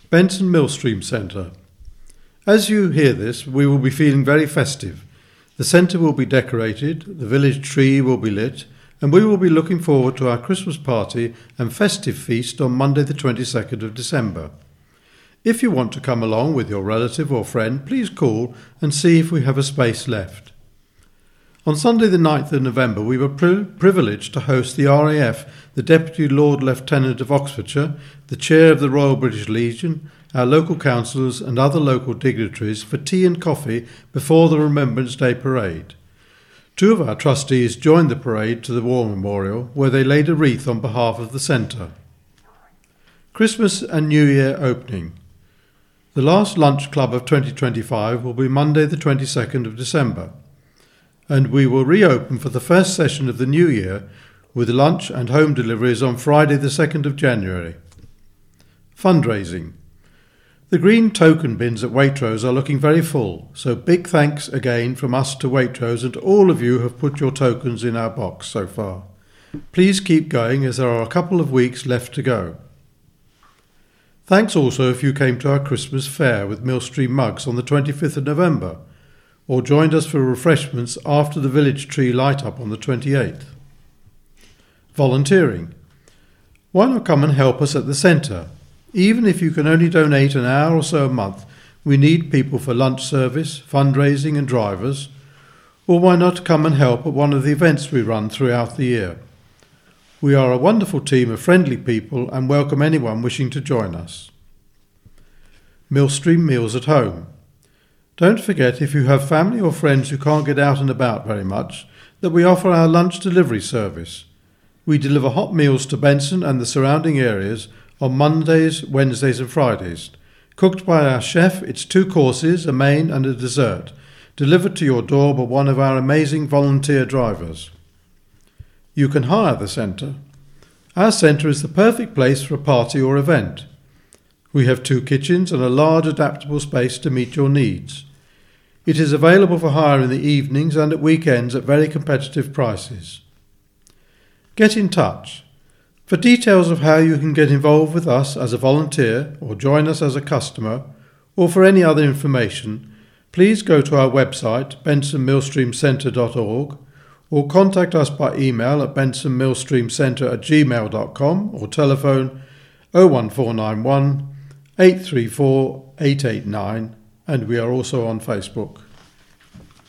Benson Millstream Centre. As you hear this, we will be feeling very festive. The centre will be decorated, the village tree will be lit, and we will be looking forward to our Christmas party and festive feast on Monday the 22nd of December. If you want to come along with your relative or friend, please call and see if we have a space left. On Sunday the 9th of November we were privileged to host the RAF, the Deputy Lord Lieutenant of Oxfordshire, the Chair of the Royal British Legion, our local councillors and other local dignitaries for tea and coffee before the Remembrance Day parade. 2 of our trustees joined the parade to the War Memorial, where they laid a wreath on behalf of the centre. Christmas and New Year opening. The last lunch club of 2025 will be Monday the 22nd of December, and we will reopen for the first session of the new year with lunch and home deliveries on Friday the 2nd of January. Fundraising. The green token bins at Waitrose are looking very full, so big thanks again from us to Waitrose and all of you who have put your tokens in our box so far. Please keep going as there are a couple of weeks left to go. Thanks also if you came to our Christmas fair with Millstream mugs on the 25th of November, or joined us for refreshments after the village tree light-up on the 28th. Volunteering. Why not come and help us at the centre? Even if you can only donate an hour or so a month, we need people for lunch service, fundraising and drivers. Or why not come and help at one of the events we run throughout the year? We are a wonderful team of friendly people and welcome anyone wishing to join us. Millstream Meals at Home. Don't forget, if you have family or friends who can't get out and about very much, that we offer our lunch delivery service. We deliver hot meals to Benson and the surrounding areas on Mondays, Wednesdays and Fridays. Cooked by our chef, it's 2 courses, a main and a dessert, delivered to your door by one of our amazing volunteer drivers. You can hire the centre. Our centre is the perfect place for a party or event. We have 2 kitchens and a large adaptable space to meet your needs. It is available for hire in the evenings and at weekends at very competitive prices. Get in touch. For details of how you can get involved with us as a volunteer or join us as a customer, or for any other information, please go to our website bensonmillstreamcentre.org or contact us by email at bensonmillstreamcentre@gmail.com or telephone 01491 834 889, and we are also on Facebook.